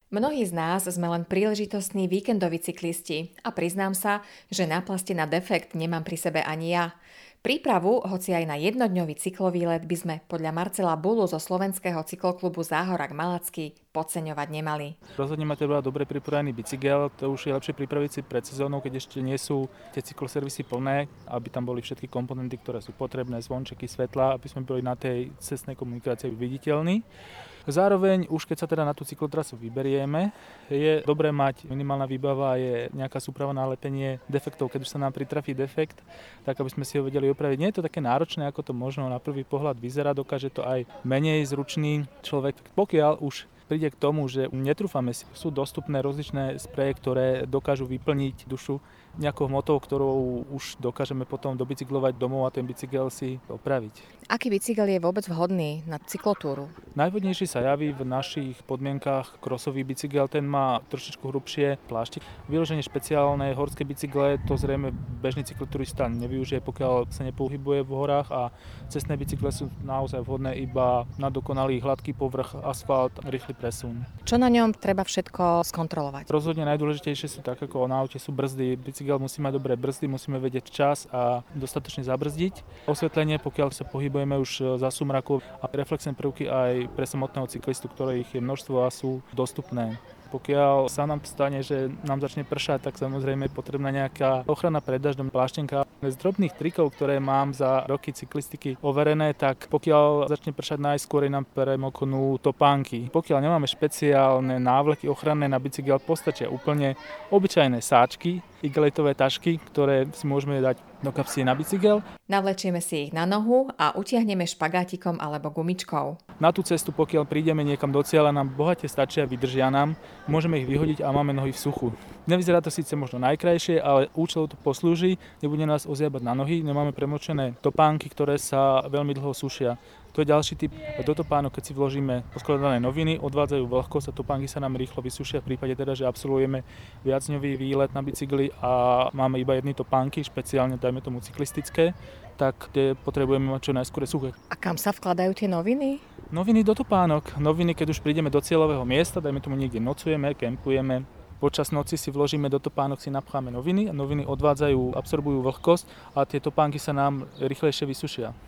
Mnohí z nás sme len príležitostní víkendoví cyklisti a priznám sa, že náplasti na defekt nemám pri sebe ani ja. Prípravu, hoci aj na jednodňový cyklovýlet, by sme podľa Marcela Bulu zo slovenského cykloklubu Záhorak Malacký podceňovať nemali. Rozhodne máte dobre pripravený bicykel, to už je lepšie pripraviť si pred sezónou, keď ešte nie sú tie cykloservisy plné, aby tam boli všetky komponenty, ktoré sú potrebné, zvončeky, svetla, aby sme boli na tej cestnej komunikácii viditeľní. Zároveň, už keď sa teda na tú cyklotrasu vyberieme, je dobré mať minimálna výbava, je nejaká súprava na lepenie defektov, keď už sa nám pritrafí defekt, tak aby sme si ho vedeli opraviť. Nie je to také náročné, ako to možno na prvý pohľad vyzerá, dokáže to aj menej zručný človek. Pokiaľ už príde k tomu, že netrúfame si, sú dostupné rozličné spreje, ktoré dokážu vyplniť dušu nejakou hmotou, ktorou už dokážeme potom dobicyklovať domov a ten bicykel si opraviť. Aký bicykel je vôbec vhodný na cyklotúru? Najvhodnejší sa javí v našich podmienkach krosový bicykel, ten má trošičku hrubšie pláštik. Vyloženie špeciálne horské bicykle, to zrejme bežný cykloturista nevyužije, pokiaľ sa nepohybuje v horách, a cestné bicykle sú naozaj vhodné iba na dokonalý hladký povrch, asfalt, rýchly presun. Čo na ňom treba všetko skontrolovať? Rozhodne najdôležitejšie sú, tak ako na aute, sú brzdy. Bicykel musí mať dobré brzdy, musíme vedieť čas a dostatočne zabrzdiť. Osvetlenie, pokiaľ sa pohybujeme už za sumraku, a reflexné prvky aj pre samotného cyklistu, ktorých je množstvo a sú dostupné. Pokiaľ sa nám stane, že nám začne pršať, tak samozrejme je potrebná nejaká ochrana pred dažďom, pláštenka. Z drobných trikov, ktoré mám za roky cyklistiky overené, tak pokiaľ začne pršať, najskôr nám premoknú topánky. Pokiaľ nemáme špeciálne návleky ochranné na bicykel, postačia úplne obyčajné sáčky, igelitové tašky, ktoré si môžeme dať do kapsy na bicykel. Navlečieme si ich na nohu a utiahneme špagátikom alebo gumičkou. Na tú cestu, pokiaľ prídeme niekam do cieľa, nám bohate stačia, vydržia nám, môžeme ich vyhodiť a máme nohy v suchu. Nevyzerá to síce možno najkrajšie, ale účelu to poslúži, nebude nás oziabať na nohy, nemáme premočené topánky, ktoré sa veľmi dlho sušia. To je ďalší typ. Do topánok, keď si vložíme poskladané noviny, odvádzajú vlhkosť a topánky sa nám rýchlo vysušia v prípade teda, že absolvujeme viacdňový výlet na bicykli a máme iba jedny topánky, špeciálne dajme tomu cyklistické, tak tie potrebujeme mať čo najskôr suché. A kam sa vkladajú tie noviny? Noviny do topánok. Noviny, keď už prídeme do cieľového miesta, dajme tomu niekde nocujeme, kempujeme. Počas noci si vložíme do topánok, si napcháme noviny a noviny odvádzajú, absorbujú vlhkosť a tie topánky sa nám rýchlejšie vysušia.